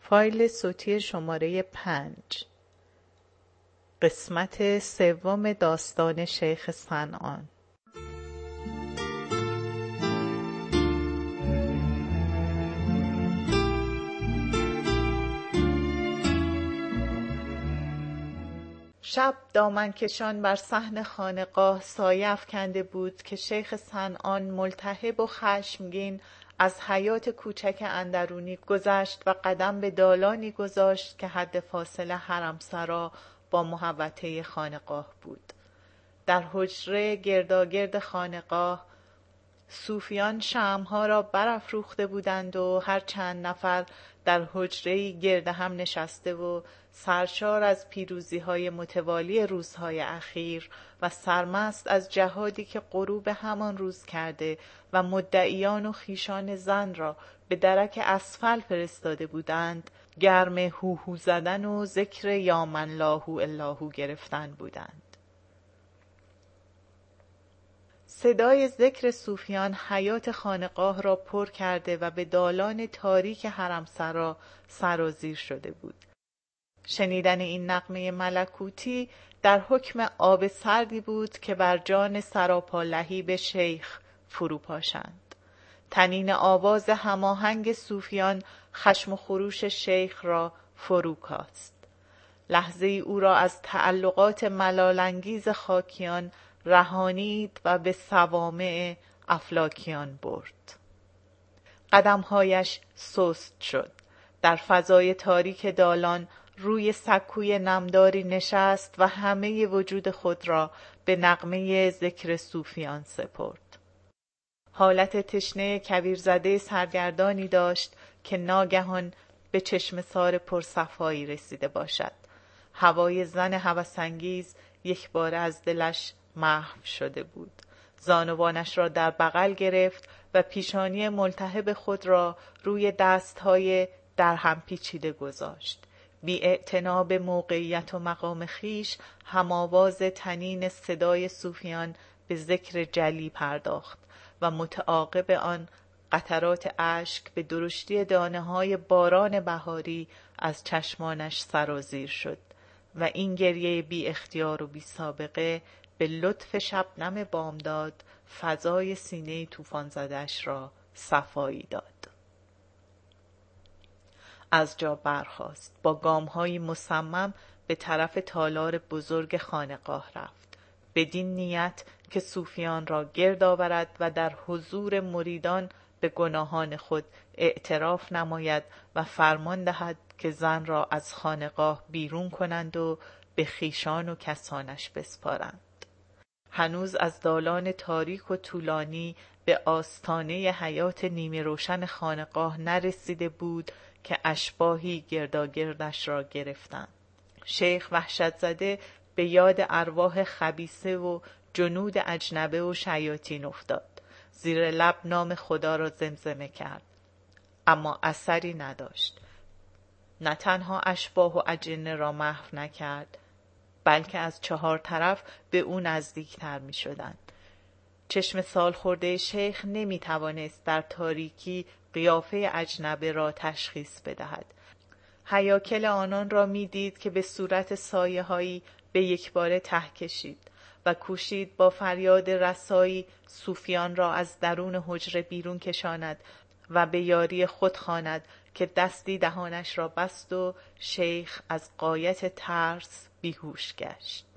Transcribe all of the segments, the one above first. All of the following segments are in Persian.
فایل صوتی شماره 5 قسمت سوم داستان شیخ صنعان. شب دامنکشان بر صحن خانقاه سایه افکنده بود که شیخ صنعان ملتهب و خشمگین از حیاط کوچک اندرونی گذشت و قدم به دالانی گذاشت که حد فاصله حرمسرا با محوطه خانقاه بود. در حجره گرداگرد خانقاه صوفیان شمعها را برافروخته بودند و هر چند نفر در حجره‌ای گرد هم نشسته و سرشار از پیروزی‌های متوالی روزهای اخیر و سرمست از جهادی که غروب همان روز کرده و مدعیان و خویشان زن را به درک اسفل فرستاده بودند، گرم هوهو زدن و ذکر یا من لاهو الاهو گرفتن بودند. صدای ذکر صوفیان حیاط خانقاه را پر کرده و به دالان تاریک حرمسرا سرازیر شده بود. شنیدن این نغمه ملکوتی در حکم آب سردی بود که بر جان سراپا لهیب شیخ فرو پاشند. طنین آواز هماهنگ صوفیان خشم و خروش شیخ را فرو کاست. لحظه ای او را از تعلقات ملال‌انگیز خاکیان رهانید و به صوامع افلاکیان برد. قدمهایش سست شد. در فضای تاریک دالان روی سکوی نمداری نشست و همه وجود خود را به نغمه ذکر صوفیان سپرد. حالت تشنه کویرزده سرگردانی داشت که ناگهان به چشمسار پرصفایی رسیده باشد. هوای زن هوس‌انگیز یک بار از دلش محو شده بود. زانوانش را در بغل گرفت و پیشانی ملتهب خود را روی دستهای در هم پیچیده گذاشت. بی اعتنا به موقعیت و مقام خیش هم‌آواز طنین صدای صوفیان به ذکر جلی پرداخت و متعاقب آن قطرات اشک به درشتی دانه‌های باران بهاری از چشمانش سرازیر شد و این گریه بی اختیار و بی سابقه به لطف شبنم بامداد فضای سینه طوفان زده‌اش را صفایی داد. از جا برخاست. با گام‌های مصمم به طرف تالار بزرگ خانقاه رفت، بدین نیت که صوفیان را گرد آورد و در حضور مریدان به گناهان خود اعتراف نماید و فرمان دهد که زن را از خانقاه بیرون کنند و به خویشان و کسانش بسپارند. هنوز از دالان تاریک و طولانی به آستانه حیاط نیمه روشن خانقاه نرسیده بود که اشباحی گرداگردش را گرفتند. شیخ وحشت زده به یاد ارواح خبیثه و جنود اجنبه و شیاطین افتاد. زیر لب نام خدا را زمزمه کرد، اما اثری نداشت. نه تنها اشباح و اجنه را محو نکرد، بلکه از چهار طرف به او نزدیکتر می شدند. چشم سال خورده شیخ نمی توانست در تاریکی قیافه اجنبه را تشخیص بدهد. هیاکل آنان را می دید که به صورت سایه هایی به یک باره ته کشید و کوشید با فریاد رسایی صوفیان را از درون حجره بیرون کشاند و به یاری خود خواند که دستی دهانش را بست و شیخ از غایت ترس بیهوش گشت.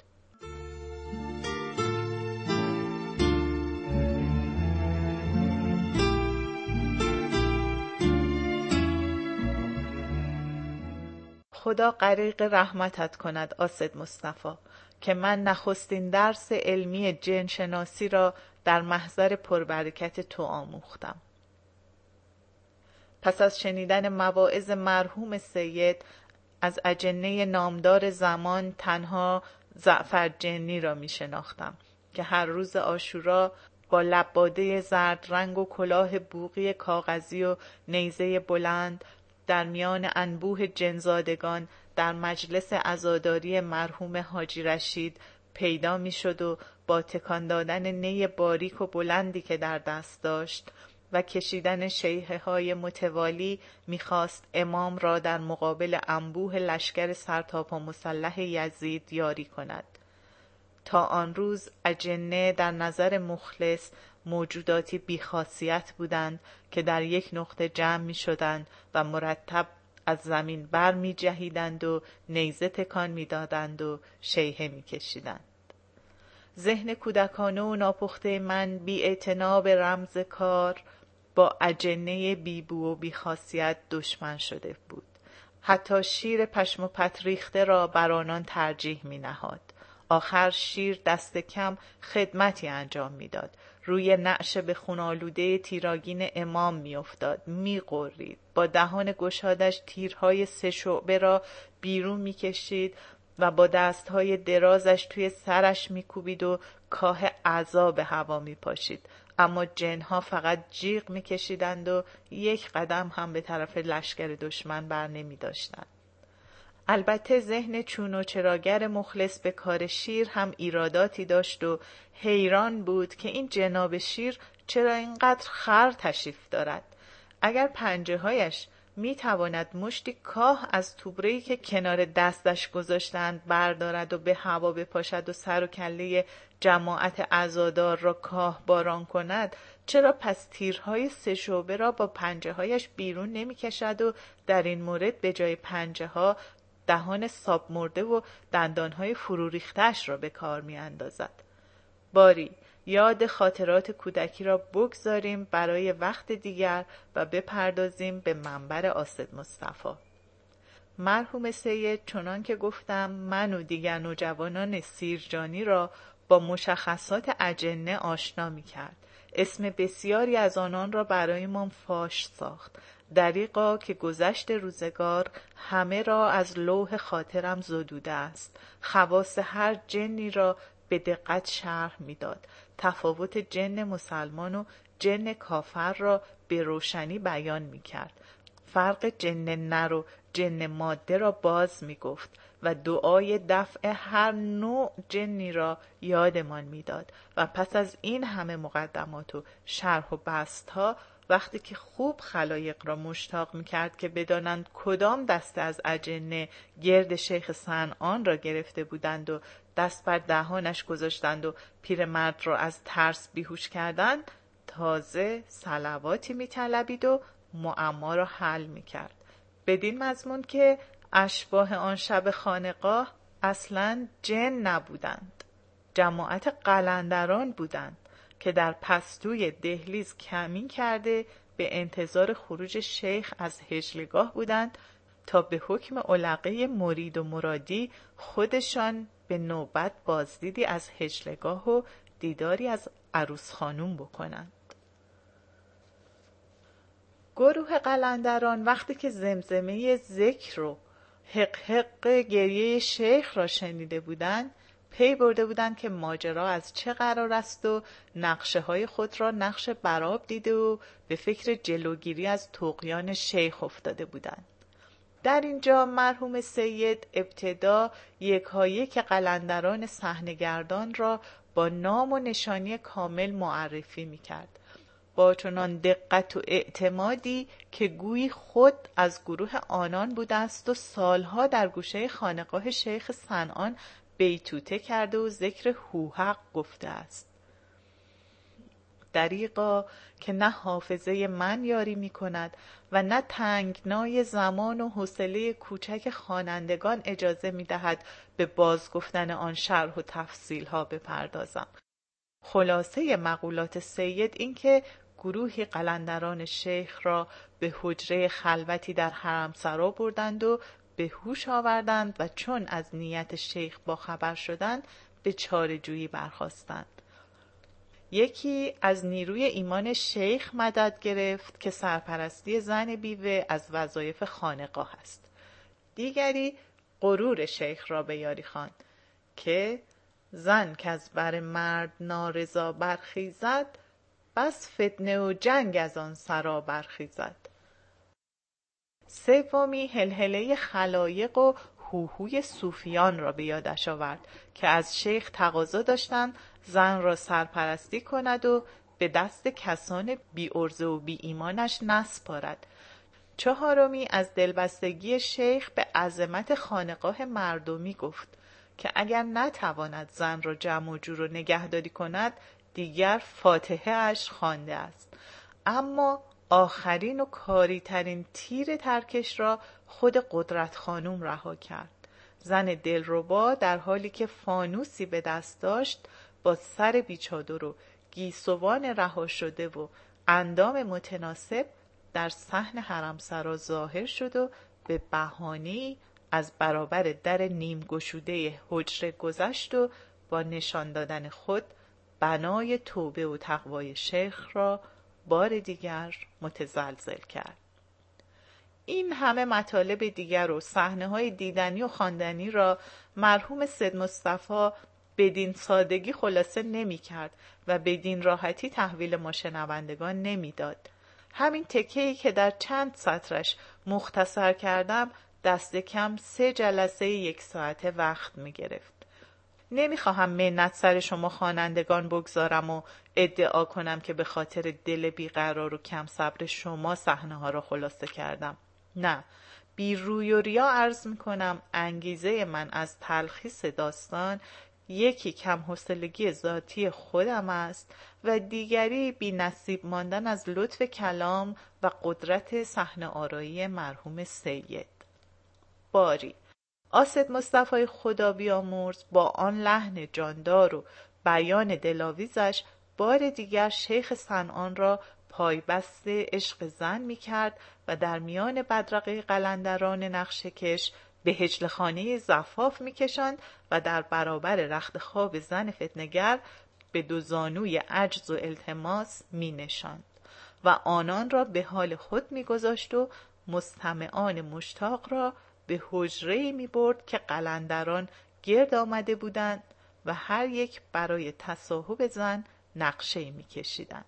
خدا غریق رحمتت کند آسد مصطفی که من نخستین درس علمی جن شناسی را در محضر پربرکت تو آموختم. پس از شنیدن مواعظ مرحوم سید از اجنه نامدار زمان تنها زعفرجنی را می شناختم که هر روز عاشورا با لباده زرد رنگ و کلاه بوقی کاغذی و نیزه بلند در میان انبوه جنزادگان در مجلس عزاداری مرحوم حاجی رشید پیدا می شد و با تکان دادن نی باریک و بلندی که در دست داشت و کشیدن شیهه های متوالی می‌خواست امام را در مقابل انبوه لشکر سرتاپا مسلح یزید یاری کند. تا آن روز اجنه در نظر مخلص موجوداتی بی‌خاصیت بودند که در یک نقطه جمع می‌شدند و مرتب از زمین بر می‌جهیدند و نیزه تکان می‌دادند و شیهه می‌کشیدند. ذهن کودکانه و ناپخته من بی‌اعتنا به رمز کار با اجنه بی‌بو و بی‌خاصیت دشمن شده بود. حتی شیر پشم و پت ریخته را بر آنان ترجیح می‌نهاد. آخر شیر دست کم خدمتی انجام می‌داد. روی نعش به خون آلوده تیراگین امام می‌افتاد، می‌غرید. با دهان گشادش تیرهای 3 شعبه را بیرون می‌کشید و با دستهای درازش توی سرش می‌کوبید و کاه اعضا به هوا می‌پاشید. اما جنها فقط جیغ می‌کشیدند و یک قدم هم به طرف لشکر دشمن بر نمی‌داشتند. البته ذهن چون و چراگر مخلص به کار شیر هم ایراداتی داشت و حیران بود که این جناب شیر چرا اینقدر خر تشریف دارد. اگر پنجه‌هایش میتواند مشتی کاه از توبره‌ای که کنار دستش گذاشتند بردارد و به هوا بپاشد و سر و کله جماعت عزادار را کاه باران کند، چرا پس تیرهای 3 شعبه را با پنجه‌هایش بیرون نمی‌کشد و در این مورد به جای پنجه‌ها دهان ساب مرده و دندانهای فرو ریخته‌اش را به کار می‌اندازد؟ باری یاد خاطرات کودکی را بگذاریم برای وقت دیگر و بپردازیم به منبر آصد مصطفی. مرحوم سید چنان که گفتم من و دیگر نوجوانان سیرجانی را با مشخصات اجنه آشنا می‌کرد. اسم بسیاری از آنان را برایمان فاش ساخت، دریغا که گذشت روزگار همه را از لوح خاطرم زدوده است. خواص هر جنی را به دقت شرح می‌داد. تفاوت جن مسلمان و جن کافر را به روشنی بیان می‌کرد. فرق جن نر و جن ماده را باز می‌گفت و دعای دفع هر نوع جنی را یادمان می‌داد. و پس از این همه مقدمات و شرح و بسط‌ها، وقتی که خوب خلایق را مشتاق می‌کرد که بدانند کدام دسته از اجنه گرد شیخ صنعان را گرفته بودند و دست بر دهانش گذاشتند و پیرمرد را از ترس بیهوش کردند، تازه صلواتی می‌طلبید و معما را حل می‌کرد. بدین مضمون که اشباح آن شب خانقاه اصلاً جن نبودند، جماعت قلندران بودند که در پستوی دهلیز کمین کرده به انتظار خروج شیخ از هجلگاه بودند تا به حکم علقه مرید و مرادی خودشان به نوبت بازدیدی از هجلگاه و دیداری از عروس خانوم بکنند. گروه قلندران وقتی که زمزمه ذکر و حق حق گریه شیخ را شنیده بودند، پی برده بودند که ماجرا از چه قرار است و نقشه های خود را نقش براب دیده و به فکر جلوگیری از طغیان شیخ افتاده بودند. در اینجا مرحوم سید ابتدا یکایک قلندران صحنه‌گردان را با نام و نشانی کامل معرفی می‌کرد، با چنان دقت و اعتمادی که گویی خود از گروه آنان بوده است و سالها در گوشه خانقاه شیخ صنعان بیتوته کرده و ذکر هوحق گفته است. دریغا که نه حافظه من یاری می کند و نه تنگنای زمان و حوصله کوچک خوانندگان اجازه می دهد به بازگفتن آن شرح و تفصیل ها بپردازم. خلاصه مقولات سید این که گروهی قلندران شیخ را به حجره خلوتی در حرمسرا بردند و به هوش آوردند و چون از نیت شیخ با خبر شدند به چاره‌جویی برخاستند. یکی از نیروی ایمان شیخ مدد گرفت که سرپرستی زن بیوه از وظایف خانقاه است. دیگری غرور شیخ را به یاری خواند که زن که از بر مرد نارضا برخیزد، بس فتنه و جنگ از آن سرا برخیزد. سومی هلهله خلایق و هوهوی صوفیان را به یادش آورد که از شیخ تقاضا داشتند زن را سرپرستی کند و به دست کسان بی عرضه و بی ایمانش نسپارد. چهارمی از دلبستگی شیخ به عظمت خانقاه مردمی گفت که اگر نتواند زن را جمع و جور و نگهداری کند دیگر فاتحه اش خوانده است. اما آخرین و کاری ترین تیر ترکش را خود قدرت خانوم رها کرد. زن دلربا در حالی که فانوسی به دست داشت با سر بیچادر و گیسوان رها شده و اندام متناسب در صحن حرمسرا ظاهر شد و به بهانه‌ای از برابر در نیم گشوده حجره گذشت و با نشان دادن خود بنای توبه و تقوای شیخ را بار دیگر متزلزل کرد. این همه مطالب دیگر و صحنه‌های دیدنی و خواندنی را مرحوم سید مصطفی بدین سادگی خلاصه نمی کرد و بدین راحتی تحویل ما شنوندگان نمی داد. همین تکه‌ای که در چند سطرش مختصر کردم دست کم 3 جلسه 1 ساعته وقت می گرفت. نمیخواهم منت سر شما خوانندگان بگذارم و ادعا کنم که به خاطر دل بیقرار و کم صبر شما صحنه‌ها را خلاصه کردم. نه، بی روی و ریا عرض میکنم انگیزه من از تلخیص داستان یکی کم حوصلگی ذاتی خودم است و دیگری بی نصیب ماندن از لطف کلام و قدرت صحنه آرایی مرحوم سید. باری آسد مصطفی خدا بیامرز با آن لحن جاندار و بیان دلاویزش بار دیگر شیخ صنعان را پایبست عشق زن می کرد و در میان بدرقه قلندران نقشکش به هجلخانه زفاف می کشند و در برابر رخت خواب زن فتنگر به 2 زانوی عجز و التماس می نشاند و آنان را به حال خود می گذاشت و مستمعان مشتاق را به حجره‌ای می برد که قلندران گرد آمده بودند و هر یک برای تصاحب زن نقشه‌ای می کشیدند.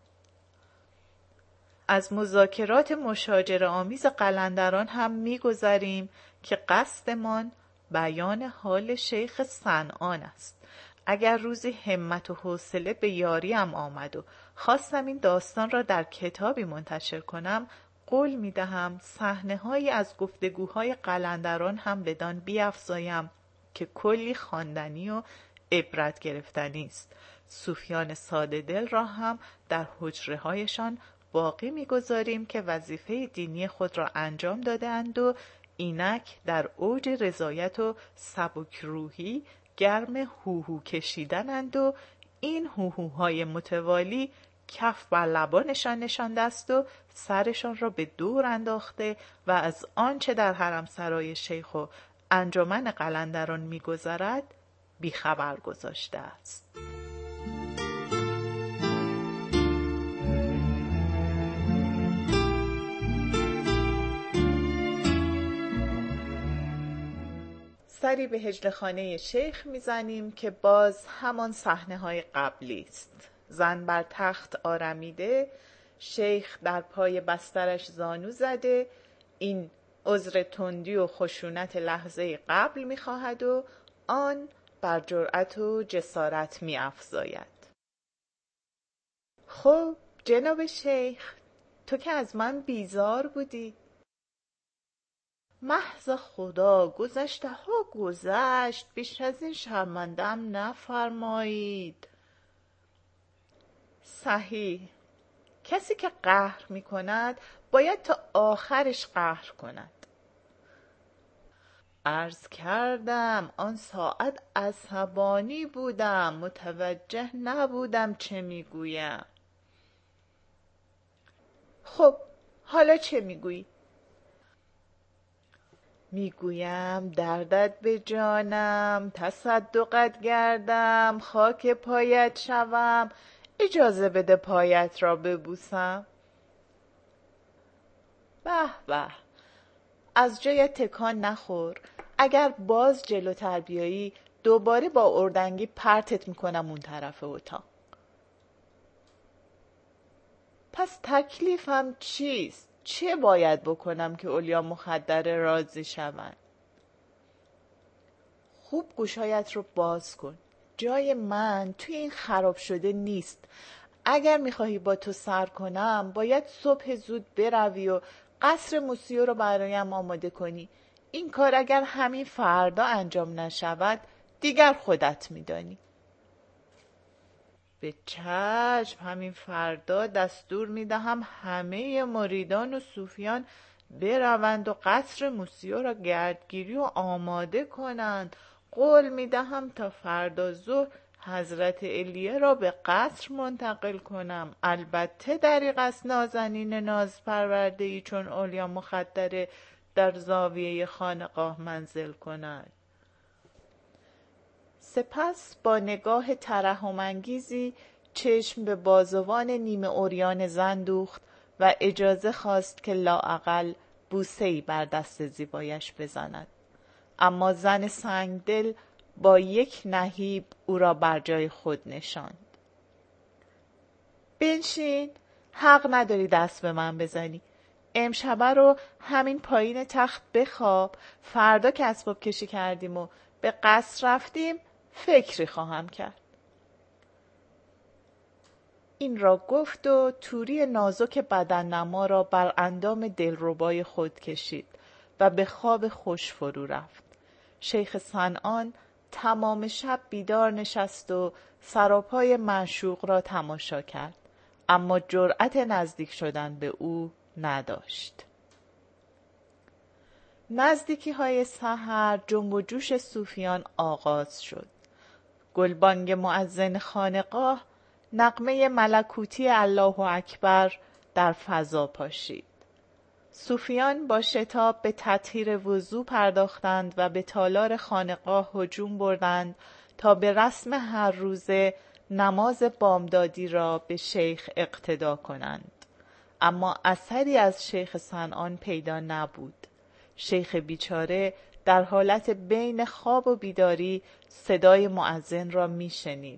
از مذاکرات مشاجره آمیز قلندران هم می گذریم که قصدمان بیان حال شیخ صنعان است. اگر روزی همت و حوصله به یاریم آمد و خواستم این داستان را در کتابی منتشر کنم، قول می دهم صحنه‌هایی از گفتگوهای قلندران هم بدان بیفزایم که کلی خواندنی و عبرت گرفتنی است. صوفیان ساده دل را هم در حجره هایشان باقی می‌گذاریم که وظیفه دینی خود را انجام داده‌اند و اینک در اوج رضایت و سبک روحی گرم هوهو کشیدنند و این هوهوهای متوالی کف بر لبانشان نشانده است و سرشان را به دور انداخته و از آنچه در حرمسرای شیخ و انجمن قلندران می‌گذرد بیخبر گذاشته است. سری به هجلخانه شیخ میزنیم که باز همان صحنه‌های قبلی است. زن بر تخت آرمیده، شیخ در پای بسترش زانو زده، این عذر تندی و خشونت لحظه قبل میخواهد و آن بر جرأت و جسارت میافزاید. خب جناب شیخ، تو که از من بیزار بودی. محض خدا گذشته ها گذشت، بیش از این شرمنده‌ام نفرمایید. صحیح، کسی که قهر می کند باید تا آخرش قهر کند. عرض کردم آن ساعت عصبانی بودم، متوجه نبودم چه میگویم. خب حالا چه میگویی؟ میگویم دردت به جانم، تصدقت گردم، خاک پایت شوم، اجازه بده پایت را ببوسم. به به، از جایت تکان نخور. اگر باز جلوتر بیایی دوباره با اردنگی پرتت میکنم اون طرف اتاق. پس تکلیفم چیست؟ چه باید بکنم که اولیا مخدر راضی شوند؟ خوب گوشایت رو باز کن. جای من توی این خراب شده نیست. اگر میخواهی با تو سر کنم باید صبح زود بروی و قصر موسیو رو برایم آماده کنی. این کار اگر همین فردا انجام نشود دیگر خودت میدانی. به چشم، همین فردا دستور میدهم همه مریدان و صوفیان بروند و قصر موسیو را گردگیری و آماده کنند. قول میدهم تا فردا ظهر حضرت علیه را به قصر منتقل کنم. البته دریغ است نازنین ناز پرورده‌ای چون اولیا مخدره در زاویه خانقاه منزل کند. سپس با نگاه ترحم‌انگیزی چشم به بازوان نیمه عریان زن دوخت و اجازه خواست که لااقل بوسه‌ای بر دست زیبایش بزند. اما زن سنگدل با یک نهیب او را بر جای خود نشاند. بنشین، حق نداری دست به من بزنی. امشبه رو همین پایین تخت بخواب. فردا که اسباب کشی کردیم و به قصر رفتیم فکری خواهم کرد. این را گفت و توری نازک بدننما را بر اندام دلربای خود کشید و به خواب خوش فرو رفت. شیخ صنعان تمام شب بیدار نشست و سراپای معشوق را تماشا کرد، اما جرأت نزدیک شدن به او نداشت. نزدیکی های سحر جنب و جوش صوفیان آغاز شد. گلبانگ مؤذن خانقاه نغمه ملکوتی الله اکبر در فضا پاشید. صوفیان با شتاب به تطهیر وضو پرداختند و به تالار خانقاه هجوم بردند تا به رسم هر روزه نماز بامدادی را به شیخ اقتدا کنند. اما اثری از شیخ صنعان پیدا نبود. شیخ بیچاره در حالت بین خواب و بیداری صدای مؤذن را میشنید.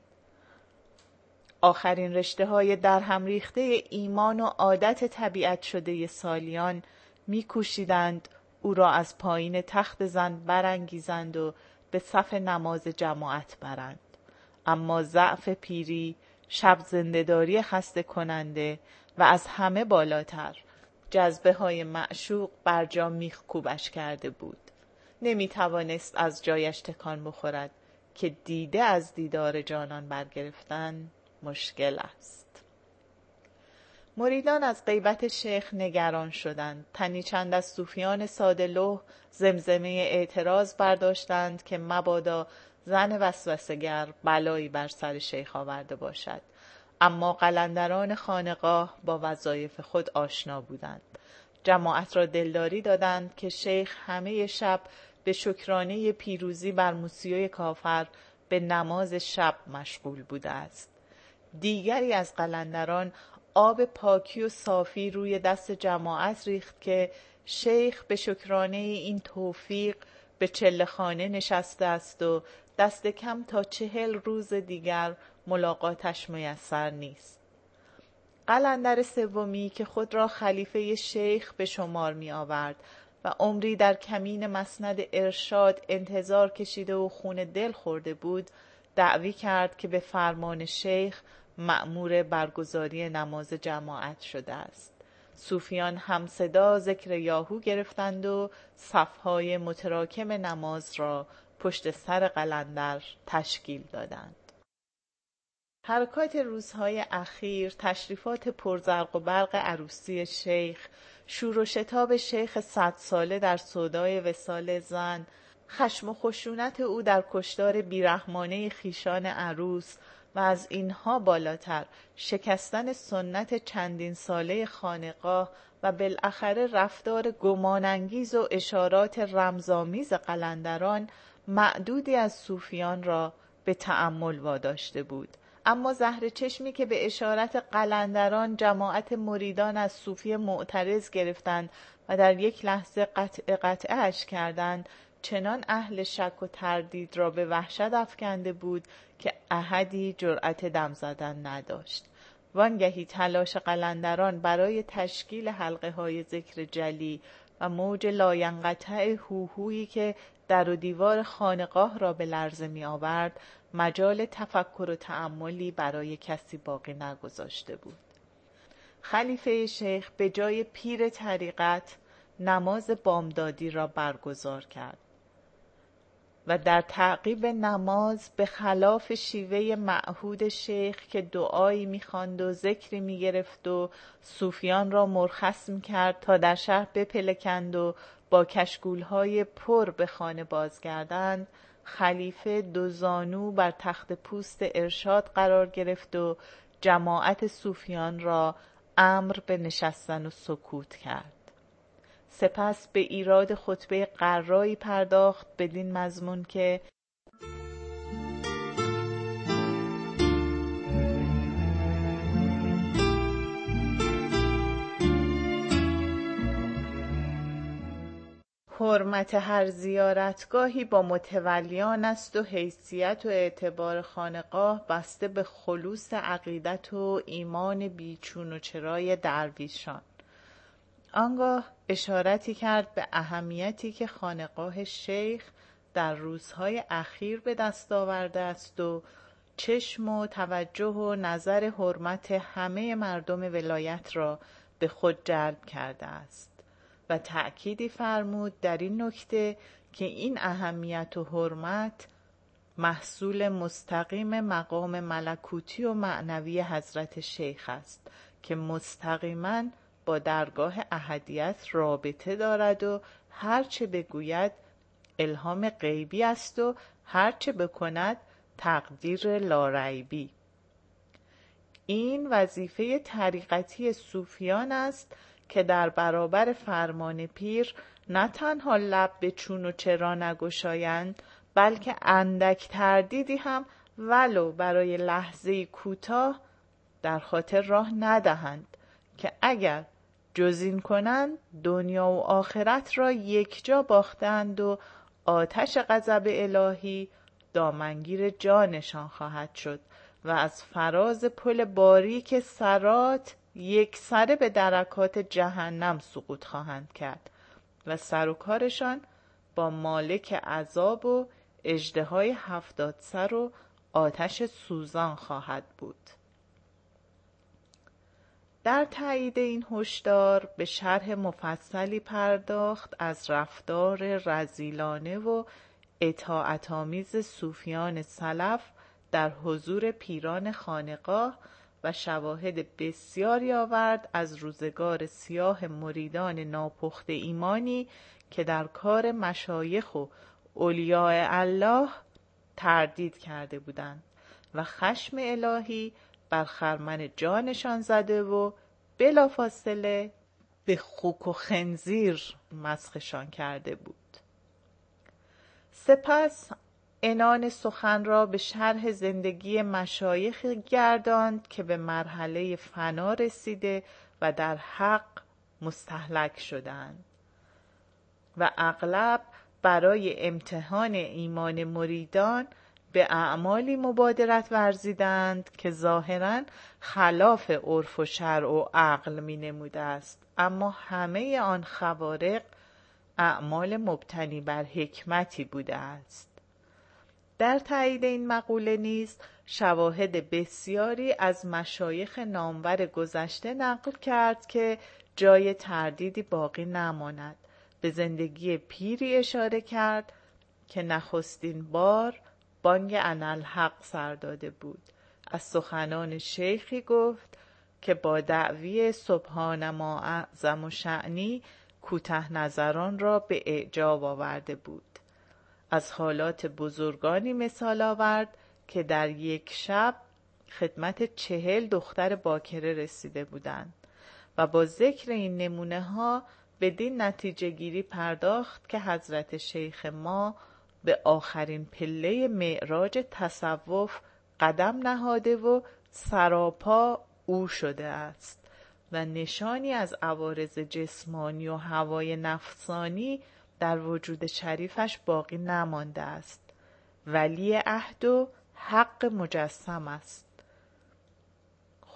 آخرین رشته‌های در هم ریخته ایمان و عادت طبیعت شده سالیان می‌کوشیدند او را از پایین تخت زن برانگیزند و به صف نماز جماعت برند. اما ضعف پیری، شب زنده‌داری خسته کننده و از همه بالاتر جذبه های معشوق بر جا میخکوبش کرده بود. نمیتوانست از جایش تکان بخورد که دیده از دیدار جانان برگرفتن مشکل است. مریدان از غیبت شیخ نگران شدند. تنی چند از صوفیان ساده لوح زمزمه اعتراض برداشتند که مبادا زن وسوسه‌گر بلایی بر سر شیخ آورده باشد. اما قلندران خانقاه با وظایف خود آشنا بودند. جماعت را دلداری دادند که شیخ همه شب به شکرانه پیروزی بر موسیوی کافر به نماز شب مشغول بوده است. دیگری از قلندران آب پاکی و صافی روی دست جماعت ریخت که شیخ به شکرانه این توفیق به چله‌خانه نشسته است و دست کم تا 40 روز دیگر ملاقاتش میسر نیست. قلندر سومی که خود را خلیفه شیخ به شمار می آورد و عمری در کمین مسند ارشاد انتظار کشیده و خون دل خورده بود، دعوی کرد که به فرمان شیخ مأمور برگزاری نماز جماعت شده است. صوفیان همصدا ذکر یاهو گرفتند و صفهای متراکم نماز را پشت سر قلندر تشکیل دادند. حرکات روزهای اخیر، تشریفات پرزرق و برق عروسی شیخ، شور و شتاب شیخ 100 ساله در سودای وصال زن، خشم و خشونت او در کشتار بیرحمانه خویشان عروس و از اینها بالاتر شکستن سنت چندین ساله خانقاه و بالاخره رفتار گمانانگیز و اشارات رمزآمیز قلندران معدودی از صوفیان را به تأمل واداشته بود. اما زهر چشمی که به اشارت قلندران جماعت مریدان از صوفی معترض گرفتند و در یک لحظه قطعش کردند، چنان اهل شک و تردید را به وحشت افکنده بود که احدی جرأت دم زدن نداشت. وانگهی تلاش قلندران برای تشکیل حلقه های ذکر جلی و موج لاینقطع هوهویی که در و دیوار خانقاه را به لرزه می آورد مجال تفکر و تأملی برای کسی باقی نگذاشته بود. خلیفه شیخ به جای پیر طریقت نماز بامدادی را برگزار کرد و در تعقیب نماز به خلاف شیوه معهود شیخ که دعایی می‌خواند و ذکری می‌گرفت و صوفیان را مرخص می‌کرد تا در شهر بپلکند و با کشکول‌های پر به خانه بازگردند، خلیفه دوزانو بر تخت پوست ارشاد قرار گرفت و جماعت صوفیان را امر به نشستن و سکوت کرد. سپس به ایراد خطبه قرایی پرداخت بدین مضمون که حرمت هر زیارتگاهی با متولیان است و حیثیت و اعتبار خانقاه بسته به خلوص عقیدت و ایمان بیچون و چرای درویشان. آنگاه اشارتی کرد به اهمیتی که خانقاه شیخ در روزهای اخیر به دست آورده است و چشم و توجه و نظر حرمت همه مردم ولایت را به خود جلب کرده است و تأکیدی فرمود در این نکته که این اهمیت و حرمت محصول مستقیم مقام ملکوتی و معنوی حضرت شیخ است که مستقیماً با درگاه احدیت رابطه دارد و هرچه بگوید الهام غیبی است و هرچه بکند تقدیر لاریبی. این وظیفه طریقتی صوفیان است که در برابر فرمان پیر نه تنها لب به چون و چرا نگشایند، بلکه اندک تردیدی هم ولو برای لحظه‌ای کوتاه در خاطر راه ندهند که اگر جز این کنند دنیا و آخرت را یکجا باختند و آتش غضب الهی دامنگیر جانشان خواهد شد و از فراز پل باریک صراط یک سره به درکات جهنم سقوط خواهند کرد و سر و کارشان با مالک عذاب و اژدهای 70 سر و آتش سوزان خواهد بود. در تایید این هشدار به شرح مفصلی پرداخت از رفتار رذیلانه و اطاعت‌آمیز صوفیان سلف در حضور پیران خانقاه و شواهد بسیاری آورد از روزگار سیاه مریدان ناپخته ایمانی که در کار مشایخ و اولیاء الله تردید کرده بودند و خشم الهی بر خرمن جانشان زده و بلافاصله به خوک و خنزیر مسخشان کرده بود. سپس عنان سخن را به شرح زندگی مشایخ گرداند که به مرحله فنا رسیده و در حق مستهلک شدند و اغلب برای امتحان ایمان مریدان به اعمالی مبادرت ورزیدند که ظاهراً خلاف عرف و شرع و عقل می نموده است، اما همه آن خوارق اعمال مبتنی بر حکمتی بوده است. در تایید این مقوله نیز شواهد بسیاری از مشایخ نامور گذشته نقل کرد که جای تردیدی باقی نماند. به زندگی پیری اشاره کرد که نخستین بار بانگ اناالحق سر داده بود. از سخنان شیخی گفت که با دعوی سبحان ما اعظم شأنی کوته نظران را به اعجاب آورده بود. از حالات بزرگانی مثال آورد که در یک شب خدمت 40 دختر باکره رسیده بودند و با ذکر این نمونه ها بدین نتیجه گیری پرداخت که حضرت شیخ ما به آخرین پله معراج تصوف قدم نهاده و سراپا او شده است و نشانی از عوارض جسمانی و هوای نفسانی در وجود شریفش باقی نمانده است. ولی عهد و حق مجسم است.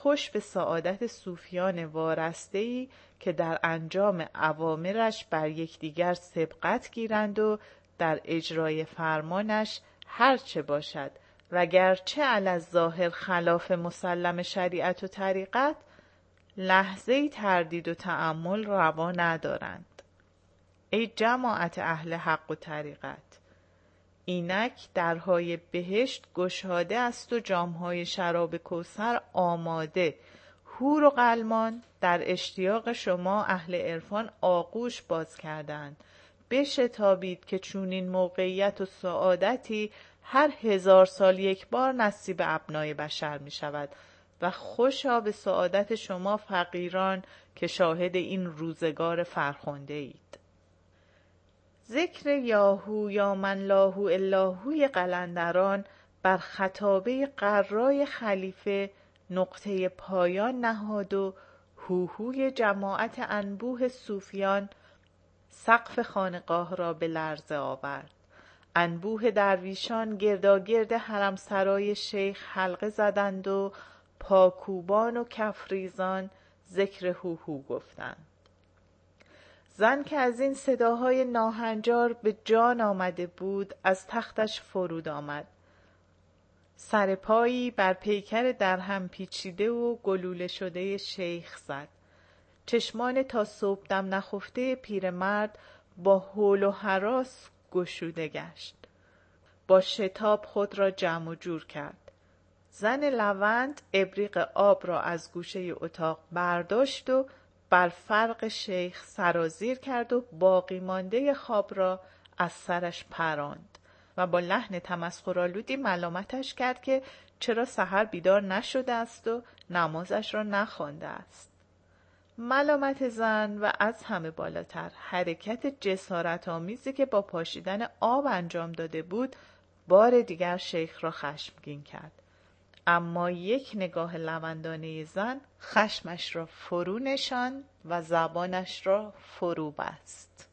خوش به سعادت صوفیان وارسته‌ای که در انجام اوامرش بر یکدیگر سبقت گیرند و در اجرای فرمانش هر چه باشد وگرچه علی الظاهر خلاف مسلم شریعت و طریقت، لحظه‌ای تردید و تأمل روا ندارند. ای جماعت اهل حق و طریقت، اینک درهای بهشت گشاده است و جامهای شراب کوثر آماده. حور و غلمان در اشتیاق شما اهل عرفان آغوش باز کردند. بشتابید که چونین موقعیت و سعادتی هر 1000 سال یک بار نصیب ابنای بشر می شود و خوشا به سعادت شما فقیران که شاهد این روزگار فرخنده اید. ذکر یاهو یا من لاهو الا هوی قلندران بر خطابه قرای خلیفه نقطه پایان نهاد و هوهوی جماعت انبوه صوفیان سقف خانقاه را به لرزه آورد. انبوه درویشان گرداگرد حرم سرای شیخ حلقه زدند و پاکوبان و کفریزان ذکر هوهو گفتند. زن که از این صداهای ناهنجار به جان آمده بود از تختش فرود آمد. سر پایی بر پیکر درهم پیچیده و گلوله شده شیخ زد. چشمان تا صبحدم نخفته پیرمرد با هول و هراس گشوده گشت. با شتاب خود را جمع و جور کرد. زن لوند ابریق آب را از گوشه اتاق برداشت و بر فرق شیخ سرازیر کرد و باقی مانده خواب را از سرش پراند و با لحن تمسخرآلودی ملامتش کرد که چرا سحر بیدار نشده است و نمازش را نخوانده است. ملامت زن و از همه بالاتر حرکت جسارت آمیزی که با پاشیدن آب انجام داده بود بار دیگر شیخ را خشمگین کرد. اما یک نگاه لوندانه زن خشمش را فرو نشاند و زبانش را فرو بست.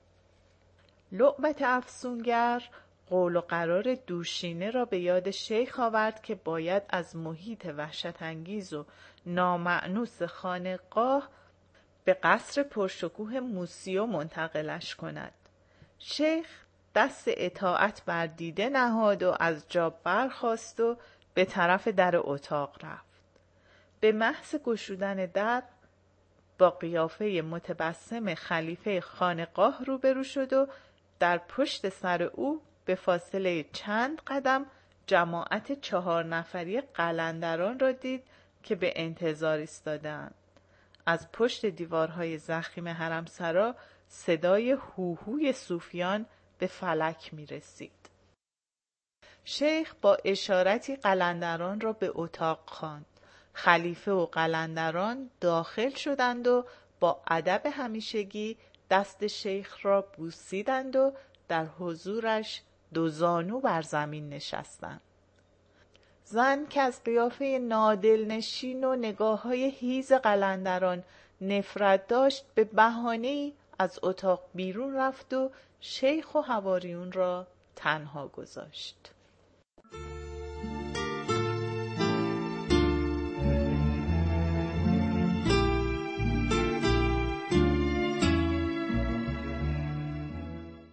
لعبت افسونگر قول و قرار دوشینه را به یاد شیخ آورد که باید از محیط وحشت انگیز و نامأنوس خانقاه به قصر پرشکوه موسیو منتقلش کند. شیخ دست اطاعت بر دیده نهاد و از جا برخاست و به طرف در اتاق رفت. به محض گشودن در با قیافه متبسم خلیفه خانقاه روبرو شد و در پشت سر او به فاصله چند قدم جماعت 4 نفری قلندران را دید که به انتظار ایستادند. از پشت دیوارهای ضخیم حرمسرا صدای هوهوی صوفیان به فلک می رسید. شیخ با اشارتی قلندران را به اتاق خواند. خلیفه و قلندران داخل شدند و با ادب همیشگی دست شیخ را بوسیدند و در حضورش 2 زانو بر زمین نشستند. زن که از قیافه نادلنشین و نگاه‌های هیز قلندران نفرت داشت به بهانه‌ای از اتاق بیرون رفت و شیخ و حواریون را تنها گذاشت.